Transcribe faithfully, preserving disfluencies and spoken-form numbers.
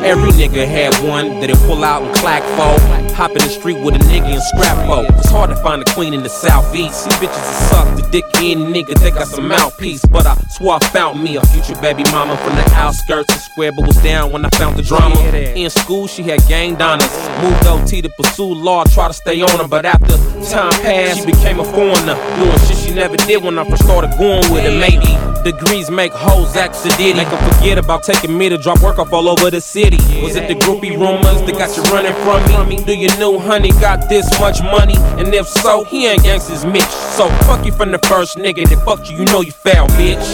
Every nigga had one that'll pull out and clack for. Hop in the street with a nigga and scrap for. It's hard to find a queen in the southeast. These bitches that suck the dick any nigga, they got some mouthpiece. But I swore I found me a future baby mama from the outskirts of Square, but was down when I found the drama. In school, she had gang diners. Moved O T to pursue law, try to stay on her. But after time passed, she became a foreigner, doing shit she never did when I first started going with her. Maybe degrees make hoes act sedity. Make her forget about taking me to drop work off all over the city. Was it the groupie rumors that got you running from me? Do you know honey got this much money? And if so, he ain't gangsta's Mitch. So fuck you from the first nigga that fucked you, you know you foul, bitch.